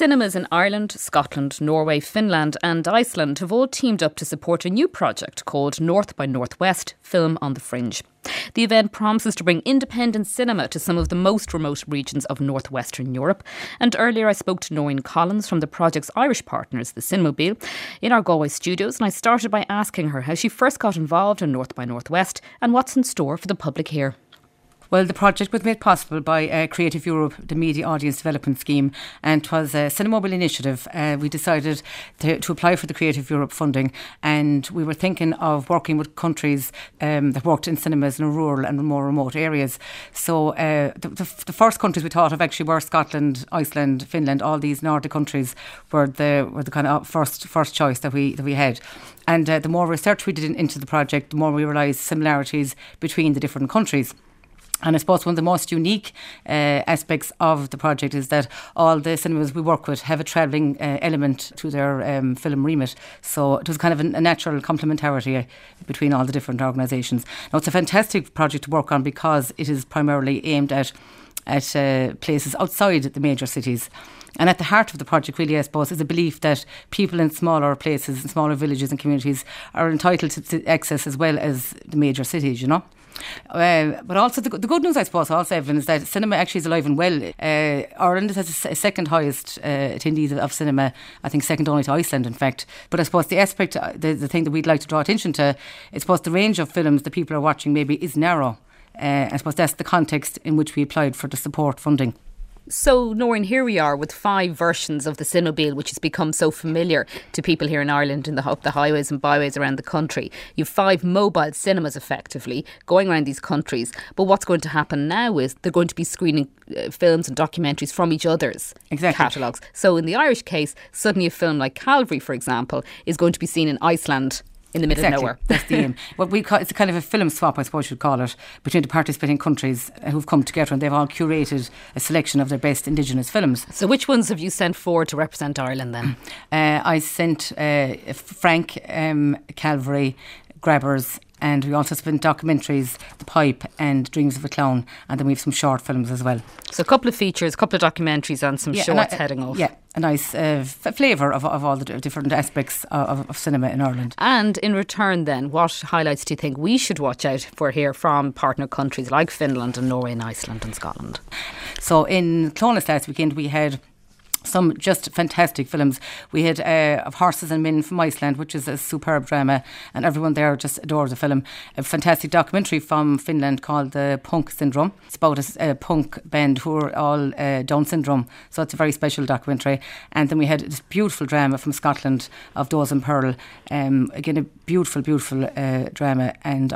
Cinemas in Ireland, Scotland, Norway, Finland and Iceland have all teamed up to support a new project called North by Northwest Film on the Fringe. The event promises to bring independent cinema to some of the most remote regions of northwestern Europe. And earlier I spoke to Noreen Collins from the project's Irish partners, the Cinemobile, in our Galway studios, and I started by asking her how she first got involved in North by Northwest and what's in store for the public here. Well, the project was made possible by Creative Europe, the Media Audience Development Scheme, and it was a Cinemobile initiative. We decided to apply for the Creative Europe funding, and we were thinking of working with countries that worked in cinemas in rural and more remote areas. So the first countries we thought of actually were Scotland, Iceland, Finland. All these Nordic countries were the kind of first choice that we had. And the more research we did into the project, the more we realised similarities between the different countries. And I suppose one of the most unique aspects of the project is that all the cinemas we work with have a travelling element to their film remit. So it was kind of a natural complementarity between all the different organisations. Now, it's a fantastic project to work on because it is primarily aimed at places outside the major cities. And at the heart of the project, really, I suppose, is a belief that people in smaller places, in smaller villages and communities are entitled to access as well as the major cities, you know. But also the good news, I suppose, also, Evelyn, is that cinema actually is alive and well. Ireland has a second highest attendees of cinema, I think second only to Iceland, in fact. But I suppose the aspect, the thing that we'd like to draw attention to, I suppose the range of films that people are watching maybe is narrow. I suppose that's the context in which we applied for the support funding. So, Noreen, here we are with 5 versions of the Cinemobile, which has become so familiar to people here in Ireland in the highways and byways around the country. You've 5 mobile cinemas, effectively, going around these countries. But what's going to happen now is they're going to be screening films and documentaries from each other's catalogues. So, in the Irish case, suddenly a film like Calvary, for example, is going to be seen in Iceland, in the middle of nowhere. That's the aim. It's a kind of a film swap, I suppose you'd call it, between the participating countries who've come together, and they've all curated a selection of their best indigenous films. So which ones have you sent forward to represent Ireland then? I sent Frank, Calvary, Grabbers, and we also spent documentaries, The Pipe and Dreams of a Clown, and then we have some short films as well. So a couple of features, a couple of documentaries and some shorts heading off. Yeah, a nice flavour of all the different aspects of cinema in Ireland. And in return then, what highlights do you think we should watch out for here from partner countries like Finland and Norway and Iceland and Scotland? So in Clonus last weekend we had some just fantastic films. We had Of Horses and Men from Iceland, which is a superb drama, and everyone there just adores the film. A fantastic documentary from Finland called The Punk Syndrome. It's about a punk band who are all Down syndrome, so it's a very special documentary. And then we had this beautiful drama from Scotland of Dose and Pearl. Again, a beautiful drama, and I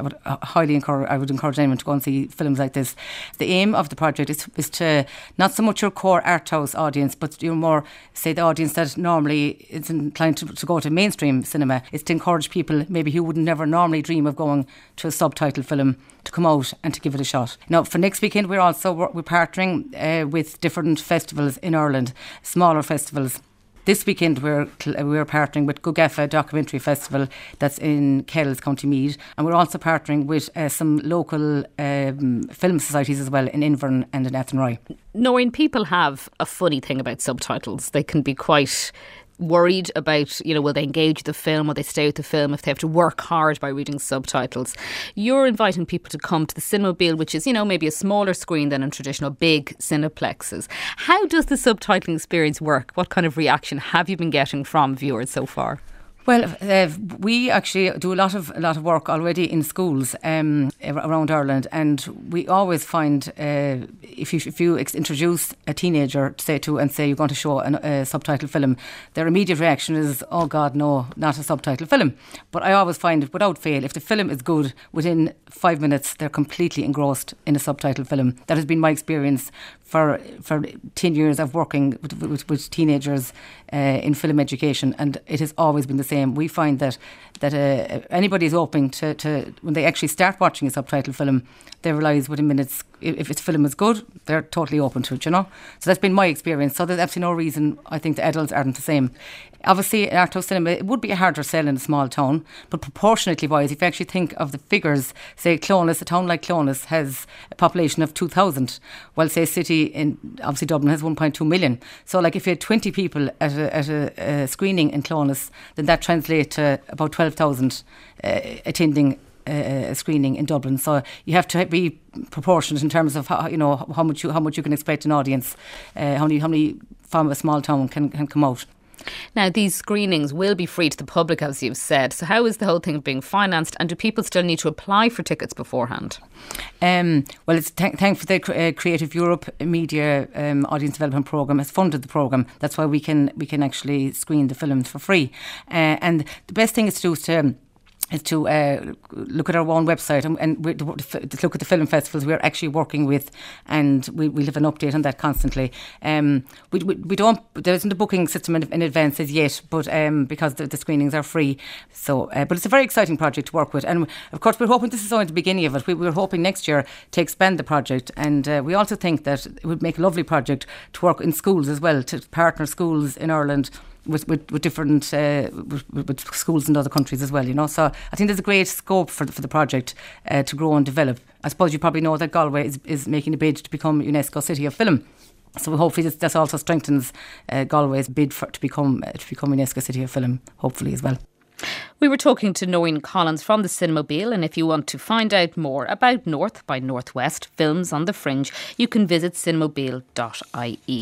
would encourage anyone to go and see films like this. The aim of the project is to not so much your core art house audience, but more, say, the audience that normally is inclined to go to mainstream cinema. It's to encourage people maybe who would never normally dream of going to a subtitle film to come out and to give it a shot. Now, for next weekend, we're partnering with different festivals in Ireland, smaller festivals. This weekend we're partnering with Gugaffa Documentary Festival that's in Kells, County Meath, and we're also partnering with some local film societies as well in Invern and in Athenry. Noreen, people have a funny thing about subtitles. They can be quite worried about, will they engage the film or they stay with the film if they have to work hard by reading subtitles. You're inviting people to come to the Cinemobile, which is, maybe a smaller screen than in traditional big cineplexes. How does the subtitling experience work? What kind of reaction have you been getting from viewers so far? Well, we actually do a lot of work already in schools around Ireland, and we always find if you introduce a teenager say you're going to show a subtitle film, their immediate reaction is, oh God, no, not a subtitle film. But I always find, without fail, if the film is good, within 5 minutes they're completely engrossed in a subtitle film. That has been my experience for 10 years of working with teenagers in film education, and it has always been the same. We find that anybody is open to when they actually start watching a subtitle film, they realise within minutes if its film is good, they're totally open to it, you know. So that's been my experience. So there's absolutely no reason I think the adults aren't the same. Obviously, an art house cinema, it would be a harder sell in a small town, but proportionately wise, if you actually think of the figures, say Clonus, a town like Clonus has a population of 2,000, while say a city in, obviously Dublin has 1.2 million. So like if you had 20 people at a screening in Clonus, then that translates to about 12,000 attending a screening in Dublin. So you have to be proportionate in terms of how much you can expect an audience, how many from a small town can come out. Now, these screenings will be free to the public, as you've said. So how is the whole thing being financed, and do people still need to apply for tickets beforehand? Well, it's thankfully the Creative Europe Media Audience Development Programme has funded the programme. That's why we can actually screen the films for free. And the best thing is to look at our own website and look at the film festivals we're actually working with, and we'll have an update on that constantly. We don't, there isn't a booking system in advance as yet, but because the screenings are free. So, but it's a very exciting project to work with, and of course we're hoping this is only the beginning of it. We're hoping next year to expand the project, and we also think that it would make a lovely project to work in schools as well, to partner schools in Ireland with different with schools in other countries as well, you know. So I think there's a great scope for the project to grow and develop. I suppose you probably know that Galway is making a bid to become UNESCO City of Film. So hopefully this also strengthens Galway's bid to become UNESCO City of Film, hopefully as well. We were talking to Noreen Collins from the Cinemobile, and if you want to find out more about North by Northwest Films on the Fringe, you can visit cinemobile.ie.